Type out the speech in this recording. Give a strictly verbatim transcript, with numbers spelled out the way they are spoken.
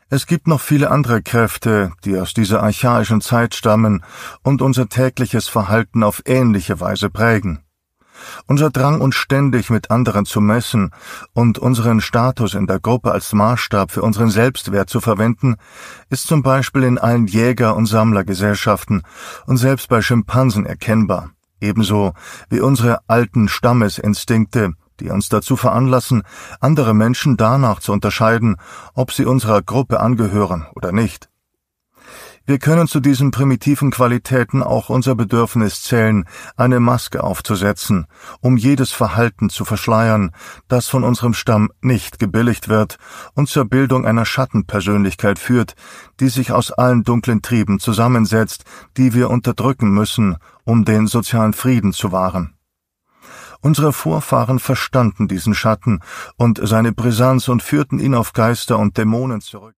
Es gibt noch viele andere Kräfte, die aus dieser archaischen Zeit stammen und unser tägliches Verhalten auf ähnliche Weise prägen. Unser Drang, uns ständig mit anderen zu messen und unseren Status in der Gruppe als Maßstab für unseren Selbstwert zu verwenden, ist zum Beispiel in allen Jäger- und Sammlergesellschaften und selbst bei Schimpansen erkennbar, ebenso wie unsere alten Stammesinstinkte, die uns dazu veranlassen, andere Menschen danach zu unterscheiden, ob sie unserer Gruppe angehören oder nicht. Wir können zu diesen primitiven Qualitäten auch unser Bedürfnis zählen, eine Maske aufzusetzen, um jedes Verhalten zu verschleiern, das von unserem Stamm nicht gebilligt wird und zur Bildung einer Schattenpersönlichkeit führt, die sich aus allen dunklen Trieben zusammensetzt, die wir unterdrücken müssen, um den sozialen Frieden zu wahren. Unsere Vorfahren verstanden diesen Schatten und seine Brisanz und führten ihn auf Geister und Dämonen zurück.